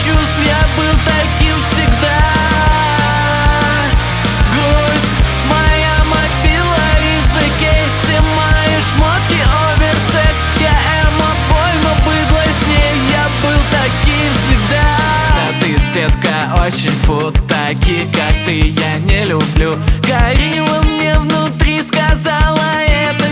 чувств, я был таким всегда. Грусть моя мобила, языке, все мои шмотки, оверсекс. Я эмо-бой, но быдло с ней, я был таким всегда. Да ты, детка, очень фу, таких как ты я не люблю. Горилла мне внутри сказала это